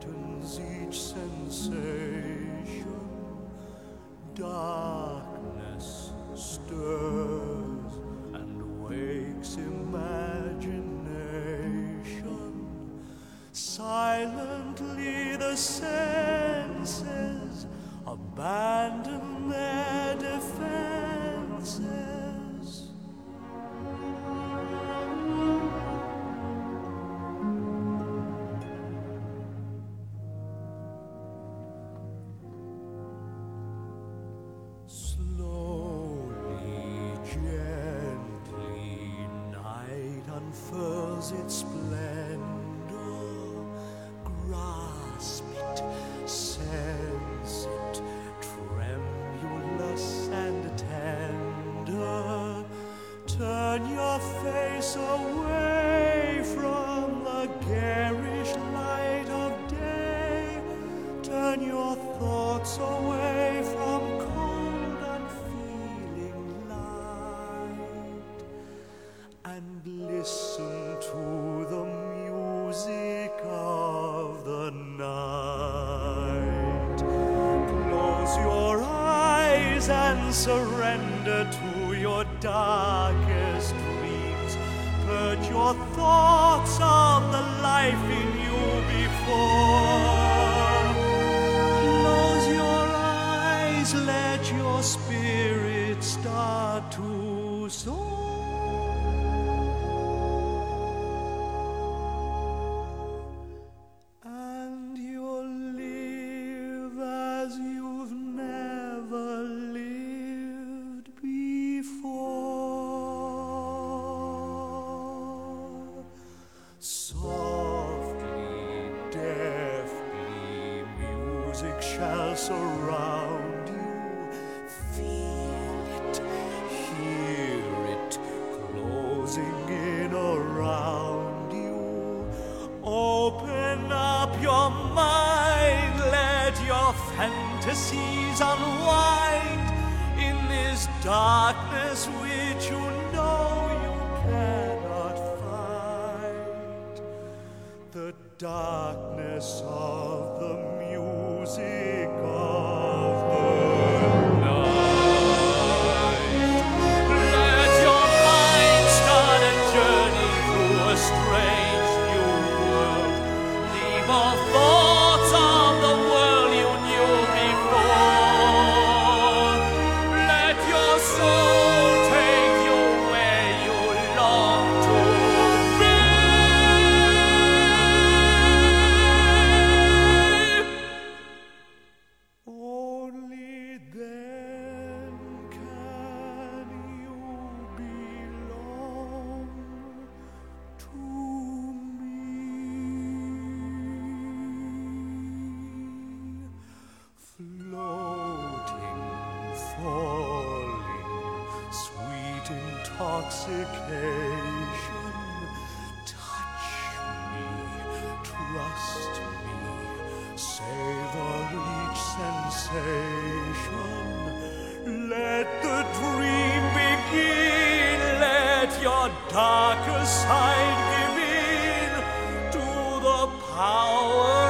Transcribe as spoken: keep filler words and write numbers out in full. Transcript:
lightens each sensation. Darkness stirs and wakes imagination. Silently the senses abandon their defenses. Slowly, gently, night unfurls its splendor. Grasp it, sense it, tremulous and tender. Turn your face away from the garish light of day. Turn your thoughts away from cold, unfeeling light, and listen to the music of the night. Close your eyes and surrender to your darkest dreams. Purge your thoughts of the life in you before. Close your eyes, let your spirit start to soar. And you'll live as you've never lived before. Softly, deftly, music shall surround you. Feel it, hear it, closing in around you. Open up your mind, let your fantasies unwind in this darkness which you know you cannot fight. The darkness of the music of the night. Let your mind start a journey through a strange new world. Leave all thoughts of the world you knew before. Let your soul take you where you long to be. Only then can you belong to me. Floating, falling, sweet intoxication. Touch me, trust me, savor each sensation. Let the dream begin, let your darker side give in to the power